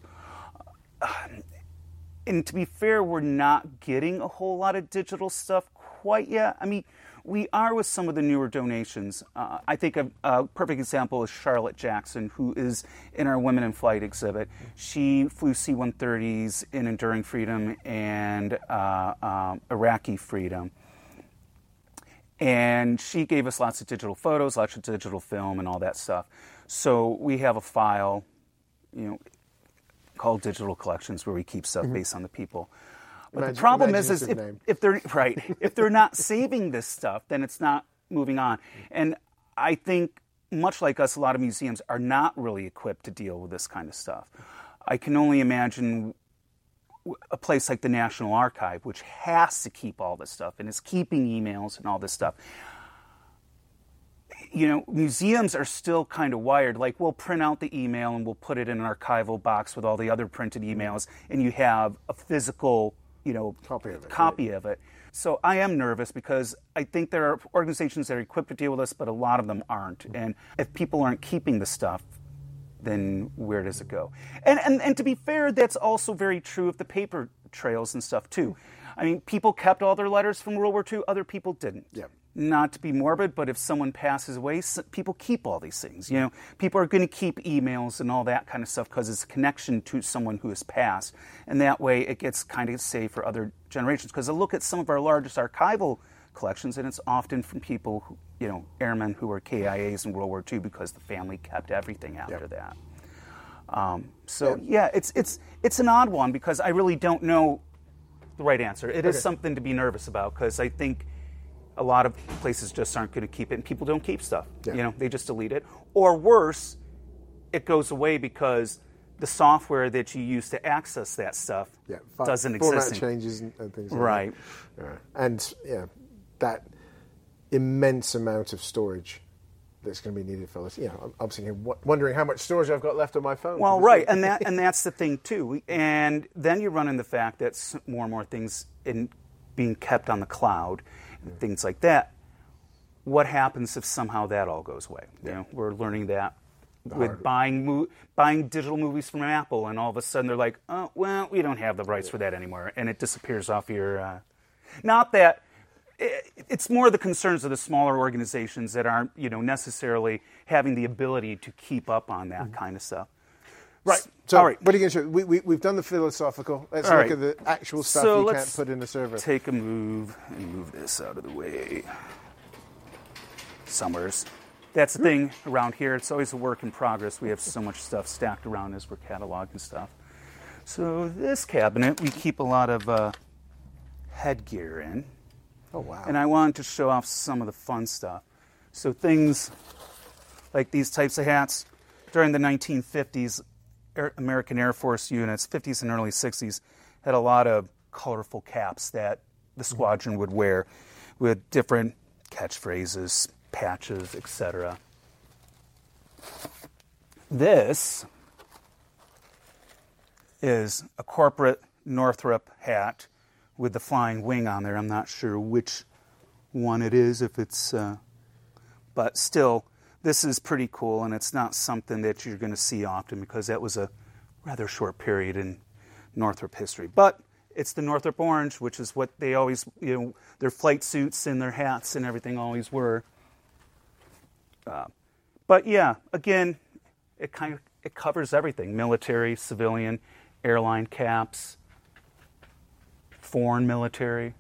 [SPEAKER 5] And to be fair, we're not getting a whole lot of digital stuff quite yet. I mean, we are with some of the newer donations. Uh, I think a, a perfect example is Charlotte Jackson, who is in our Women in Flight exhibit. She flew C one thirties in Enduring Freedom and uh, um, Iraqi Freedom. And she gave us lots of digital photos, lots of digital film, and all that stuff. So we have a file, you know, called Digital Collections, where we keep stuff mm-hmm. based on the people. But Imagine, the problem is, is if, if they're right, if they're not saving this stuff, then it's not moving on. And I think, much like us, a lot of museums are not really equipped to deal with this kind of stuff. I can only imagine a place like the National Archive, which has to keep all this stuff and is keeping emails and all this stuff. You know, museums are still kind of wired. Like, we'll print out the email and we'll put it in an archival box with all the other printed emails, and you have a physical, you know,
[SPEAKER 1] copy of it.
[SPEAKER 5] Copy right. of it. So I am nervous because I think there are organizations that are equipped to deal with this, but a lot of them aren't. And if people aren't keeping the stuff, then where does it go? And, and and to be fair, that's also very true of the paper trails and stuff too. I mean, people kept all their letters from World War Two, other people didn't.
[SPEAKER 1] Yeah.
[SPEAKER 5] Not to be morbid, but if someone passes away, people keep all these things. You know, people are going to keep emails and all that kind of stuff because it's a connection to someone who has passed, and that way it gets kind of saved for other generations. Because I look at some of our largest archival collections, and it's often from people, who, you know, airmen who were K I As in World War Two because the family kept everything after yep. that. Um, so yeah. yeah, it's it's it's an odd one because I really don't know the right answer. It okay. is something to be nervous about because I think a lot of places just aren't going to keep it, and people don't keep stuff. Yeah. You know, they just delete it. Or worse, it goes away because the software that you use to access that stuff
[SPEAKER 1] yeah,
[SPEAKER 5] doesn't
[SPEAKER 1] format
[SPEAKER 5] exist.
[SPEAKER 1] Format changes and, and things like
[SPEAKER 5] right.
[SPEAKER 1] that. Right. And yeah, that immense amount of storage that's going to be needed for us. You know, I'm, I'm sitting here wondering how much storage I've got left on my phone.
[SPEAKER 5] Well, right, and that and that's the thing too. And then you run in the fact that more and more things in being kept on the cloud, and things like that. What happens if somehow that all goes away? Yeah. You know, we're learning that the with hard. buying mo- buying digital movies from Apple, and all of a sudden they're like, oh, well, we don't have the rights yeah. for that anymore, and it disappears off your. Uh... Not that. It, it's more the concerns of the smaller organizations that aren't, you know, necessarily having the ability to keep up on that mm-hmm. kind of stuff.
[SPEAKER 1] Right. So,
[SPEAKER 5] all right.
[SPEAKER 1] what are you going to show? We, we, we've done the philosophical. Let's
[SPEAKER 5] all
[SPEAKER 1] look
[SPEAKER 5] right.
[SPEAKER 1] at the actual stuff
[SPEAKER 5] so
[SPEAKER 1] you
[SPEAKER 5] let's
[SPEAKER 1] can't put in the server.
[SPEAKER 5] Take a move and move this out of the way. Summers. That's the thing around here. It's always a work in progress. We have so much stuff stacked around as we're cataloging stuff. So this cabinet, we keep a lot of uh, headgear in.
[SPEAKER 1] Oh, wow.
[SPEAKER 5] And I wanted to show off some of the fun stuff. So things like these types of hats. During the nineteen fifties, Air, American Air Force units, fifties and early sixties, had a lot of colorful caps that the squadron would wear with different catchphrases, patches, et cetera. This is a corporate Northrop hat with the flying wing on there. I'm not sure which one it is, if it's, uh, but still, this is pretty cool, and it's not something that you're going to see often because that was a rather short period in Northrop history. But it's the Northrop orange, which is what they always, you know, their flight suits and their hats and everything always were. Uh, but yeah, again, it kind of it covers everything: military, civilian, airline caps, foreign military.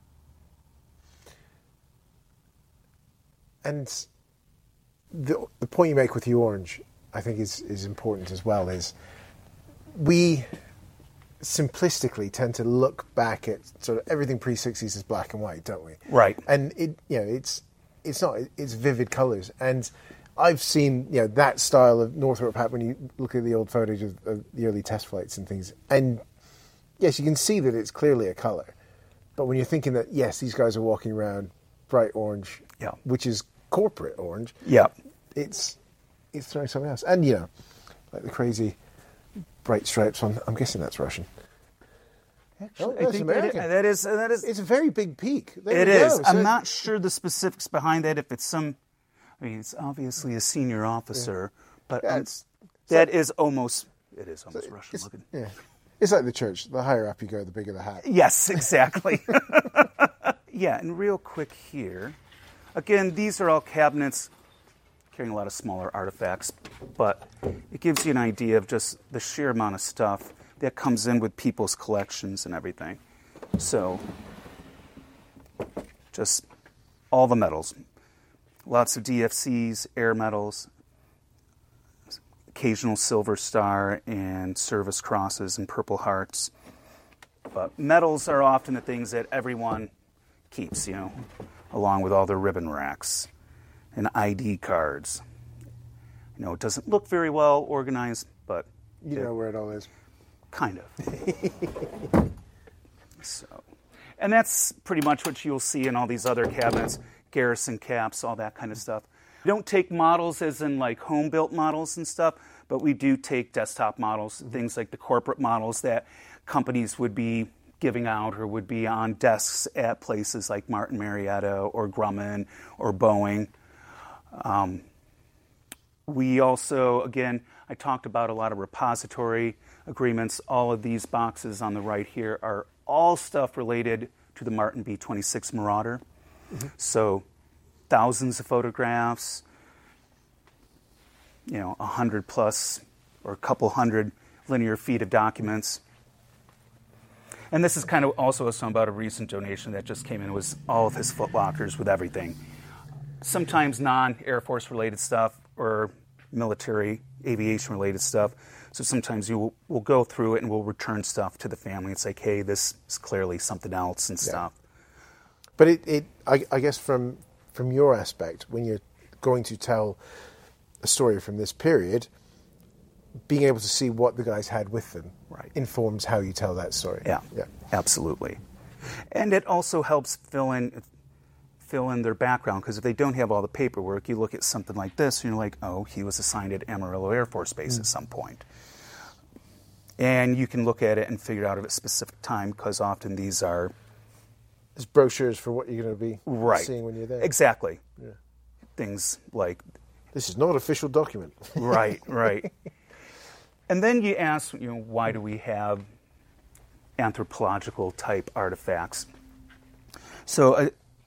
[SPEAKER 1] And the the point you make with the orange, I think, is is important as well. Is we simplistically tend to look back at sort of everything pre-sixties as black and white, don't we?
[SPEAKER 5] Right.
[SPEAKER 1] And it, you know, it's it's not it's vivid colours. And I've seen, you know, that style of Northrop hat when you look at the old footage of, of the early test flights and things. And yes, you can see that it's clearly a colour. But when you're thinking that, yes, these guys are walking around bright orange,
[SPEAKER 5] yeah.
[SPEAKER 1] which is corporate orange,
[SPEAKER 5] yeah,
[SPEAKER 1] it's it's throwing something else. And, you know, like the crazy bright stripes on, I'm guessing that's Russian.
[SPEAKER 5] Actually,
[SPEAKER 1] oh,
[SPEAKER 5] I think that is, that is that is
[SPEAKER 1] it's a very big peak. There
[SPEAKER 5] it is.
[SPEAKER 1] Go.
[SPEAKER 5] I'm
[SPEAKER 1] so,
[SPEAKER 5] not sure the specifics behind that. If it's some, I mean, it's obviously a senior officer, yeah. but
[SPEAKER 1] yeah,
[SPEAKER 5] um,
[SPEAKER 1] it's,
[SPEAKER 5] that
[SPEAKER 1] so,
[SPEAKER 5] is almost it is almost
[SPEAKER 1] so
[SPEAKER 5] Russian looking.
[SPEAKER 1] Yeah, it's like the church. The higher up you go, the bigger the hat.
[SPEAKER 5] Yes, exactly. Yeah, and real quick here, again, these are all cabinets carrying a lot of smaller artifacts, but it gives you an idea of just the sheer amount of stuff that comes in with people's collections and everything. So, just all the medals. Lots of D F Cs, air medals, occasional Silver Star and Service Crosses and Purple Hearts. But medals are often the things that everyone keeps, you know, along with all their ribbon racks and I D cards. You know, it doesn't look very well organized, but
[SPEAKER 1] you know where it all is.
[SPEAKER 5] Kind of. So, and that's pretty much what you'll see in all these other cabinets, garrison caps, all that kind of stuff. We don't take models as in like home-built models and stuff, but we do take desktop models, things like the corporate models that companies would be giving out or would be on desks at places like Martin Marietta or Grumman or Boeing. Um, we also, again, I talked about a lot of repository agreements. All of these boxes on the right here are all stuff related to the Martin B twenty-six Marauder. Mm-hmm. So thousands of photographs, you know, a hundred plus or a couple hundred linear feet of documents. And this is kind of also something about a recent donation that just came in, was all of his footlockers with everything. Sometimes non-Air Force related stuff or military aviation related stuff. So sometimes you will we'll go through it and we'll return stuff to the family. It's like, hey, this is clearly something else and stuff.
[SPEAKER 1] Yeah. But it, it I, I guess from from your aspect, when you're going to tell a story from this period, being able to see what the guys had with them
[SPEAKER 5] right.
[SPEAKER 1] informs how you tell that story.
[SPEAKER 5] Yeah,
[SPEAKER 1] yeah,
[SPEAKER 5] absolutely. And it also helps fill in fill in their background, because if they don't have all the paperwork, you look at something like this and you're like, oh, he was assigned at Amarillo Air Force Base mm. at some point. And you can look at it and figure out at a specific time, because often these are...
[SPEAKER 1] There's brochures for what you're going to be
[SPEAKER 5] right.
[SPEAKER 1] seeing when you're there.
[SPEAKER 5] Exactly.
[SPEAKER 1] Yeah.
[SPEAKER 5] Things like...
[SPEAKER 1] This is not an official document.
[SPEAKER 5] Right, right. And then you ask, you know, why do we have anthropological type artifacts? So uh,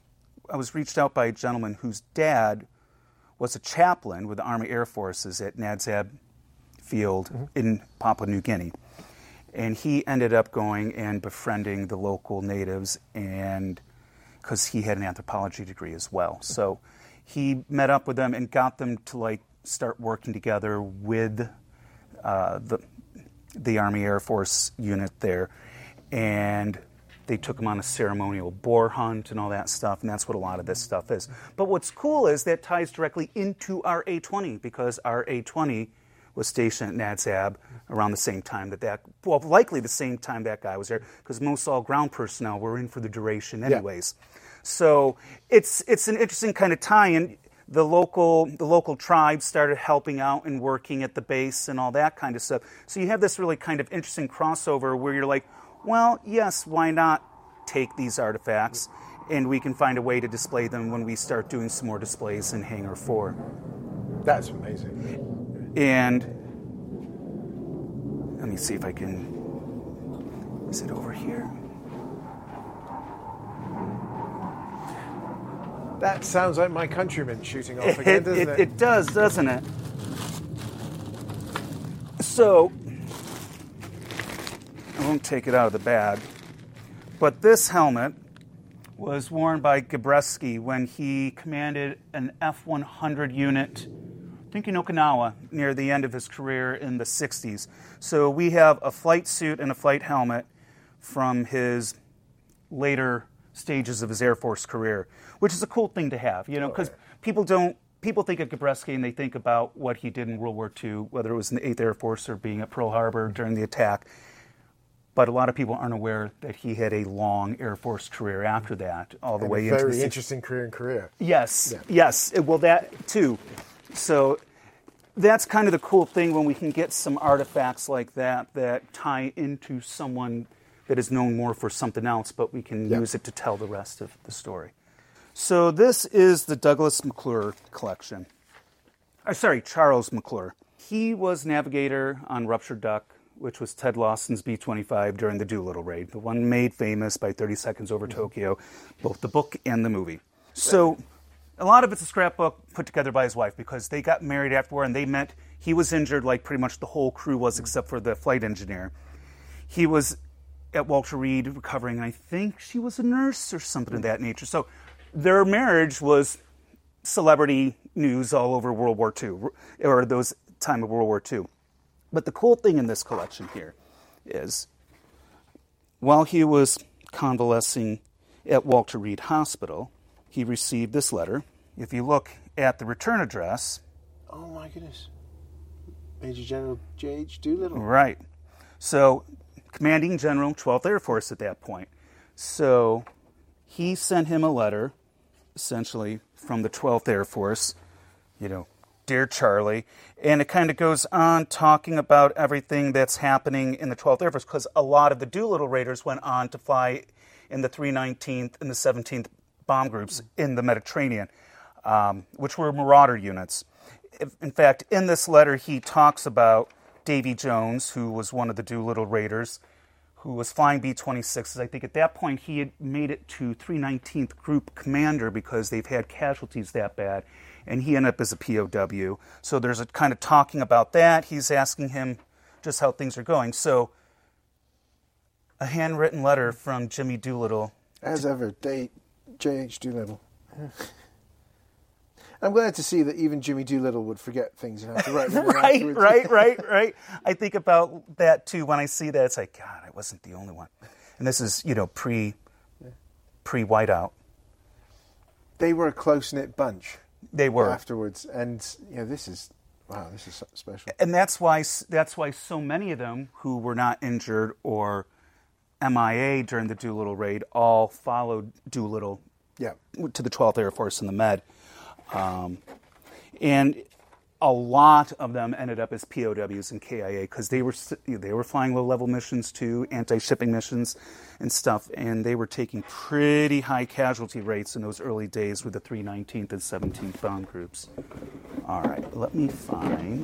[SPEAKER 5] I was reached out by a gentleman whose dad was a chaplain with the Army Air Forces at Nadzab Field mm-hmm. in Papua New Guinea. And he ended up going and befriending the local natives, and because he had an anthropology degree as well. So he met up with them and got them to like start working together with uh, the the Army Air Force unit there. And they took them on a ceremonial boar hunt and all that stuff, and that's what a lot of this stuff is. But what's cool is that ties directly into our A twenty, because our A twenty was stationed at Nadzab around the same time that that, well, likely the same time that guy was there, because most all ground personnel were in for the duration anyways. Yeah. So it's it's an interesting kind of tie-in. The local the local tribes started helping out and working at the base and all that kind of stuff. So you have this really kind of interesting crossover where you're like, well, yes, why not take these artifacts, and we can find a way to display them when we start doing some more displays in Hangar four.
[SPEAKER 1] That's amazing.
[SPEAKER 5] And let me see if I can, is it over here?
[SPEAKER 1] That sounds like my countrymen shooting off again,
[SPEAKER 5] it,
[SPEAKER 1] doesn't
[SPEAKER 5] it,
[SPEAKER 1] it?
[SPEAKER 5] It does, doesn't it? So, I won't take it out of the bag, but this helmet was worn by Gabreski when he commanded an F one hundred unit, I think in Okinawa, near the end of his career in the sixties. So we have a flight suit and a flight helmet from his later stages of his Air Force career, which is a cool thing to have, you know, because oh, yeah. people don't, people think of Gabreski and they think about what he did in World War Two, whether it was in the eighth Air Force or being at Pearl Harbor during the attack. But a lot of people aren't aware that he had a long Air Force career after that, all the
[SPEAKER 1] and
[SPEAKER 5] way
[SPEAKER 1] a
[SPEAKER 5] into the
[SPEAKER 1] very interesting career in Korea.
[SPEAKER 5] Yes,
[SPEAKER 1] yeah.
[SPEAKER 5] yes. Well, that too. So that's kind of the cool thing when we can get some artifacts like that that tie into someone that is known more for something else, but we can yeah. use it to tell the rest of the story. So this is the Douglas McClure collection. Uh, sorry, Charles McClure. He was navigator on Ruptured Duck, which was Ted Lawson's B twenty-five during the Doolittle raid, the one made famous by thirty seconds over mm-hmm. Tokyo, both the book and the movie. So a lot of it's a scrapbook put together by his wife, because they got married afterward, and they met, he was injured like pretty much the whole crew was, except for the flight engineer. He was at Walter Reed recovering, and I think she was a nurse or something of that nature. So their marriage was celebrity news all over World War Two, or those time of World War Two. But the cool thing in this collection here is, while he was convalescing at Walter Reed Hospital, he received this letter. If you look at the return address...
[SPEAKER 1] Oh, my goodness. Major General J H Doolittle.
[SPEAKER 5] Right. So, commanding general, twelfth Air Force at that point. So, he sent him a letter, essentially, from the twelfth Air Force, you know, Dear Charlie, and it kind of goes on talking about everything that's happening in the twelfth Air Force, because a lot of the Doolittle Raiders went on to fly in the three nineteenth and the seventeenth bomb groups in the Mediterranean, um, which were Marauder units. In fact, in this letter, he talks about Davy Jones, who was one of the Doolittle Raiders, who was flying B twenty-sixes. I think at that point he had made it to three nineteenth Group Commander because they've had casualties that bad, and he ended up as a P O W. So there's a kind of talking about that. He's asking him just how things are going. So a handwritten letter from Jimmy Doolittle.
[SPEAKER 1] As ever, date J H Doolittle. I'm glad to see that even Jimmy Doolittle would forget things and have to write them
[SPEAKER 5] right, right, right, right. I think about that too when I see that. It's like, God, I wasn't the only one. And this is, you know, pre, pre-whiteout.
[SPEAKER 1] They were a close-knit bunch.
[SPEAKER 5] They were
[SPEAKER 1] afterwards, and you know, this is wow, this is special.
[SPEAKER 5] And that's why that's why so many of them who were not injured or M I A during the Doolittle raid all followed Doolittle,
[SPEAKER 1] yeah,
[SPEAKER 5] to the twelfth Air Force in the Med. Um, and a lot of them ended up as P O Ws in K I A because they were they were flying low-level missions too, anti-shipping missions and stuff, and they were taking pretty high casualty rates in those early days with the three nineteenth and seventeenth bomb groups. All right, let me find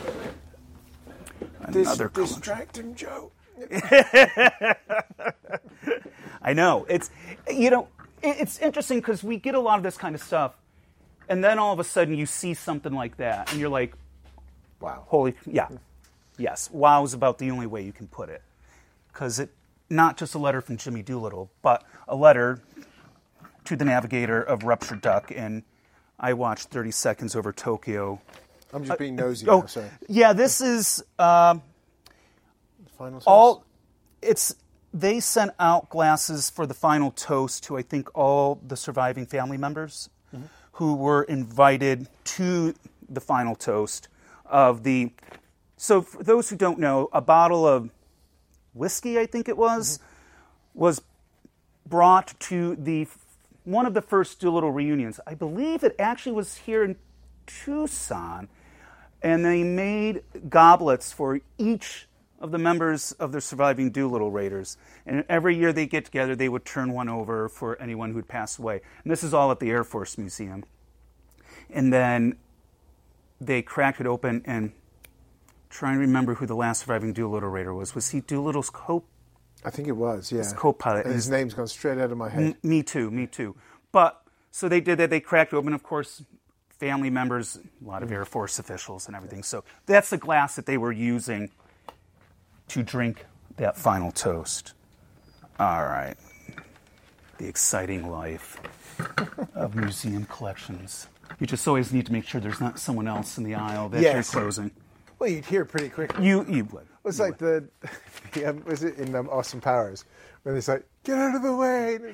[SPEAKER 5] another
[SPEAKER 1] Dis- distract him, Joe.
[SPEAKER 5] I know. It's, you know, it, it's interesting because we get a lot of this kind of stuff, and then all of a sudden you see something like that, and you're like,
[SPEAKER 1] wow.
[SPEAKER 5] Holy, yeah. Yes, wow is about the only way you can put it. Because it, not just a letter from Jimmy Doolittle, but a letter to the navigator of Ruptured Duck, and I watched thirty seconds over Tokyo.
[SPEAKER 1] I'm just being nosy
[SPEAKER 5] uh,
[SPEAKER 1] now, sorry.
[SPEAKER 5] Yeah, this is um,
[SPEAKER 1] The final toast?
[SPEAKER 5] all, it's, they sent out glasses for the final toast to, I think, all the surviving family members mm-hmm. who were invited to the final toast of the, so for those who don't know, a bottle of whiskey, I think it was, mm-hmm. was brought to the one of the first Doolittle reunions. I believe it actually was here in Tucson, and they made goblets for each of the members of the surviving Doolittle Raiders. And every year they get together, they would turn one over for anyone who'd passed away. And this is all at the Air Force Museum. And then they cracked it open and try and remember who the last surviving Doolittle Raider was. Was he Doolittle's co?
[SPEAKER 1] I think it was, yeah.
[SPEAKER 5] His co-pilot.
[SPEAKER 1] And his name's gone straight out of my head.
[SPEAKER 5] M- me too, me too. But, so they did that. They cracked open, of course, family members, a lot of Air Force officials and everything. So that's the glass that they were using to drink that final toast. All right. The exciting life of museum collections. You just always need to make sure there's not someone else in the aisle that
[SPEAKER 1] Yes.
[SPEAKER 5] you're closing.
[SPEAKER 1] Well, you'd hear pretty quickly.
[SPEAKER 5] You, you would.
[SPEAKER 1] It was like the, the um, was it in um, Austin Powers when it's like, get out of the way. And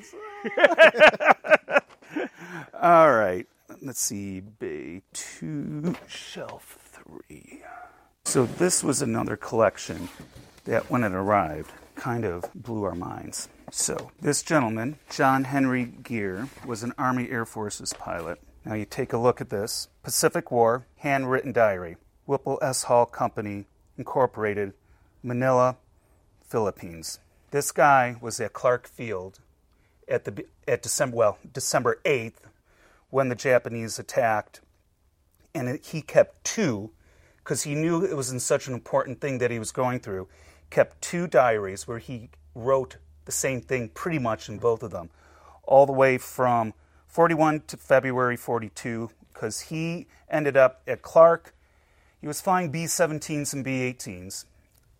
[SPEAKER 1] it's,
[SPEAKER 5] All right. Let's see. Bay two, shelf three. So this was another collection that, when it arrived, kind of blew our minds. So this gentleman, John Henry Gear, was an Army Air Forces pilot. Now you take a look at this. Pacific War, handwritten diary. Whipple S. Hall Company, Incorporated, Manila, Philippines. This guy was at Clark Field at the at December well December eighth when the Japanese attacked, and it, he kept two because he knew it was in such an important thing that he was going through. Kept two diaries where he wrote the same thing pretty much in both of them, all the way from forty-one to February forty-two, because he ended up at Clark. He was flying B seventeens and B eighteens.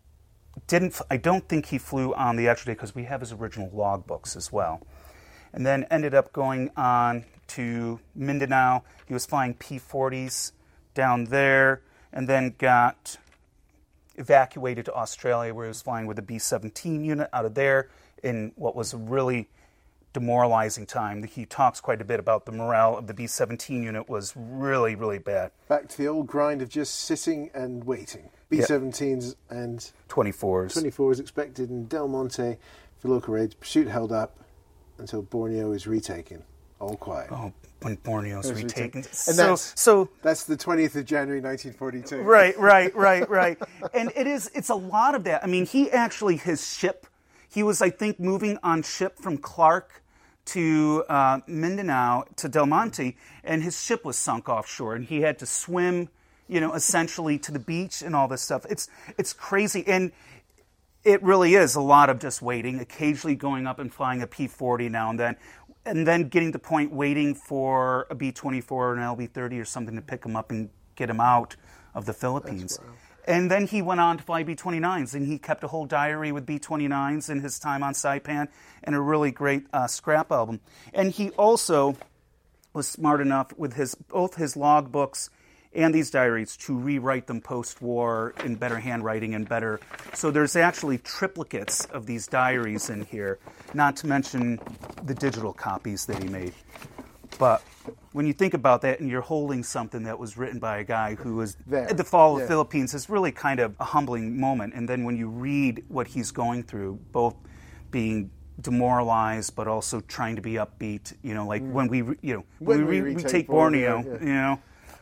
[SPEAKER 5] Didn't I don't think he flew on the actual day because we have his original logbooks as well. And then ended up going on to Mindanao. He was flying P forties down there, and then got evacuated to Australia, where he was flying with a B seventeen unit out of there in what was a really demoralizing time. He talks quite a bit about the morale of the B seventeen unit was really, really bad.
[SPEAKER 1] back to the old grind of just sitting and waiting. B seventeens and
[SPEAKER 5] twenty-fours.
[SPEAKER 1] twenty-fours expected in Del Monte for local raids. Pursuit held up until Borneo is retaken. All quiet.
[SPEAKER 5] Oh, when Borneo's
[SPEAKER 1] It's
[SPEAKER 5] retaken.
[SPEAKER 1] And
[SPEAKER 5] So,
[SPEAKER 1] that's,
[SPEAKER 5] so
[SPEAKER 1] that's the twentieth of January nineteen forty-two.
[SPEAKER 5] Right, right, right, right. And it is, it's a lot of that. I mean, he actually, his ship, he was, I think, moving on ship from Clark to uh, Mindanao to Del Monte, and his ship was sunk offshore, and he had to swim, you know, essentially to the beach and all this stuff. It's it's crazy, and it really is a lot of just waiting, occasionally going up and flying a P forty now and then, and then getting to the point waiting for a B twenty-four or an L B thirty or something to pick him up and get him out of the Philippines. And then he went on to fly B twenty-nines, and he kept a whole diary with B twenty-nines in his time on Saipan, and a really great uh, scrap album. And he also was smart enough with his both his logbooks and these diaries to rewrite them post-war in better handwriting and better. So there's actually triplicates of these diaries in here, not to mention the digital copies that he made. But when you think about that and you're holding something that was written by a guy who was
[SPEAKER 1] there
[SPEAKER 5] at the fall of
[SPEAKER 1] yeah.
[SPEAKER 5] the Philippines, it's really kind of a humbling moment. And then when you read what he's going through, both being demoralized but also trying to be upbeat, you know, like mm. when we, you know, when, when we, we, we take Borneo, Borneo yeah. you know.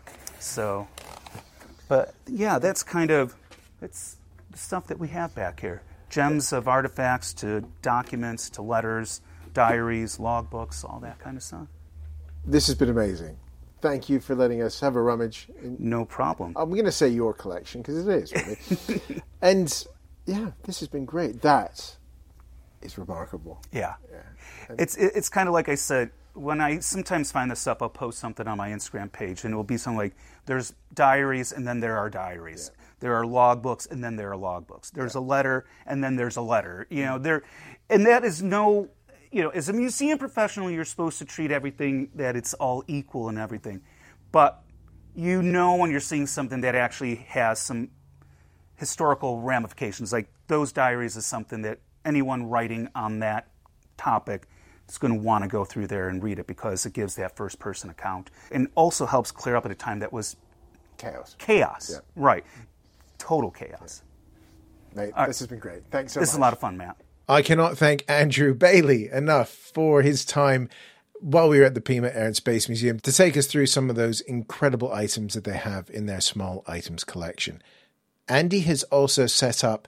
[SPEAKER 5] So, but yeah, that's kind of, it's the stuff that we have back here. Gems of artifacts to documents to letters, diaries, logbooks, all that kind of stuff.
[SPEAKER 1] This has been amazing. Thank you for letting us have a rummage. In,
[SPEAKER 5] no problem.
[SPEAKER 1] I'm going to say your collection, because it is, really. And, yeah, this has been great. That is remarkable.
[SPEAKER 5] Yeah.
[SPEAKER 1] yeah.
[SPEAKER 5] It's it, it's kind of like I said, when I sometimes find this up, I'll post something on my Instagram page, and it will be something like, there's diaries, and then there are diaries. Yeah. There are logbooks, and then there are logbooks. There's yeah. a letter, and then there's a letter. You know, there, and that is no, you know, as a museum professional, you're supposed to treat everything that it's all equal and everything. But you know when you're seeing something that actually has some historical ramifications. Like those diaries is something that anyone writing on that topic is going to want to go through there and read it, because it gives that first-person account. And also helps clear up at a time that was
[SPEAKER 1] chaos.
[SPEAKER 5] Chaos, yeah. Right. Total chaos.
[SPEAKER 1] Yeah. Mate,
[SPEAKER 5] right.
[SPEAKER 1] This has been great. Thanks so
[SPEAKER 5] this
[SPEAKER 1] much.
[SPEAKER 5] This is a lot of fun, Matt.
[SPEAKER 6] I cannot thank Andrew Bailey enough for his time while we were at the Pima Air and Space Museum to take us through some of those incredible items that they have in their small items collection. Andy has also set up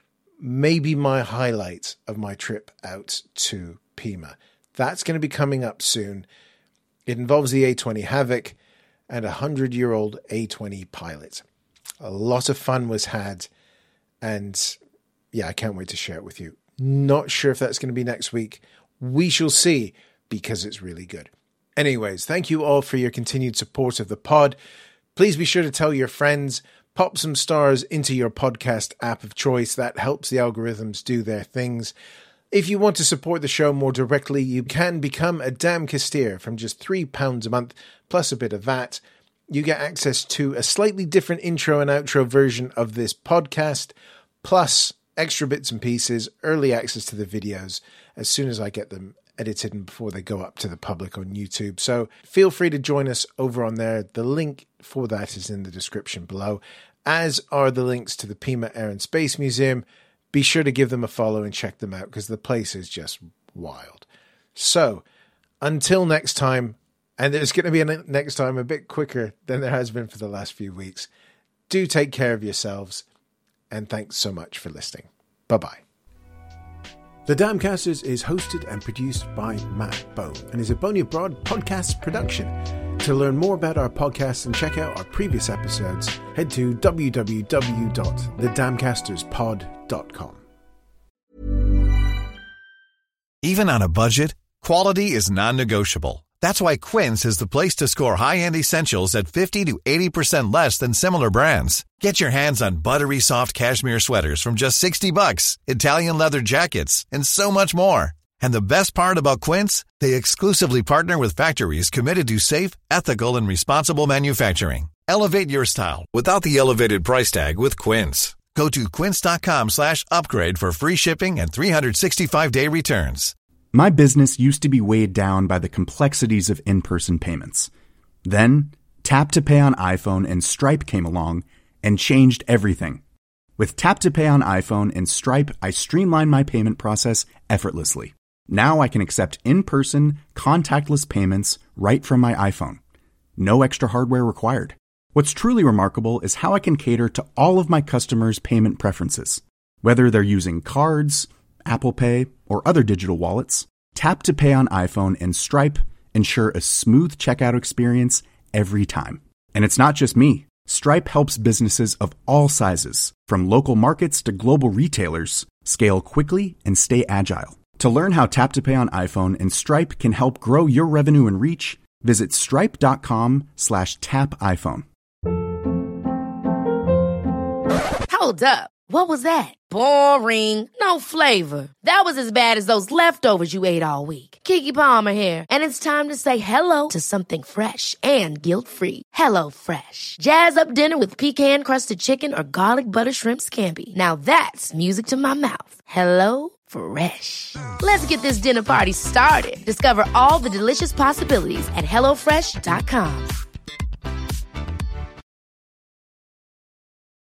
[SPEAKER 6] maybe my highlight of my trip out to Pima. That's going to be coming up soon. It involves the A twenty Havoc and a hundred-year-old A twenty Pilot. A lot of fun was had, and yeah, I can't wait to share it with you. Not sure if that's going to be next week. We shall see, because it's really good. Anyways, thank you all for your continued support of the pod. Please be sure to tell your friends. Pop some stars into your podcast app of choice. That helps the algorithms do their things. If you want to support the show more directly, you can become a Damcasteer from just three pounds a month, plus a bit of V A T. You get access to a slightly different intro and outro version of this podcast, plus extra bits and pieces, early access to the videos as soon as I get them edited and before they go up to the public on YouTube. So feel free to join us over on there. The link for that is in the description below, as are the links to the Pima Air and Space Museum. Be sure to give them a follow and check them out, because the place is just wild. So until next time, and there's going to be a next time a bit quicker than there has been for the last few weeks, do take care of yourselves, and thanks so much for listening. Bye-bye. The Damcasters is hosted and produced by Matt Bone and is a Boney Abroad podcast production. To learn more about our podcast and check out our previous episodes, head to w w w dot the damcasters pod dot com.
[SPEAKER 7] Even on a budget, quality is non-negotiable. That's why Quince is the place to score high-end essentials at fifty to eighty percent less than similar brands. Get your hands on buttery soft cashmere sweaters from just sixty bucks, Italian leather jackets, and so much more. And the best part about Quince, they exclusively partner with factories committed to safe, ethical, and responsible manufacturing. Elevate your style without the elevated price tag with Quince. Go to quince.com slash upgrade for free shipping and three sixty-five day returns.
[SPEAKER 8] My business used to be weighed down by the complexities of in-person payments. Then, Tap to Pay on iPhone and Stripe came along and changed everything. With Tap to Pay on iPhone and Stripe, I streamlined my payment process effortlessly. Now I can accept in-person, contactless payments right from my iPhone. No extra hardware required. What's truly remarkable is how I can cater to all of my customers' payment preferences. Whether they're using cards, Apple Pay, or other digital wallets, Tap to Pay on iPhone and Stripe ensure a smooth checkout experience every time. And it's not just me. Stripe helps businesses of all sizes, from local markets to global retailers, scale quickly and stay agile. To learn how Tap to Pay on iPhone and Stripe can help grow your revenue and reach, visit stripe.com slash tap iPhone.
[SPEAKER 9] Hold up. What was that? Boring. No flavor. That was as bad as those leftovers you ate all week. Keke Palmer here, and it's time to say hello to something fresh and guilt-free. Hello Fresh. Jazz up dinner with pecan-crusted chicken or garlic butter shrimp scampi. Now that's music to my mouth. Hello Fresh. Let's get this dinner party started. Discover all the delicious possibilities at hello fresh dot com.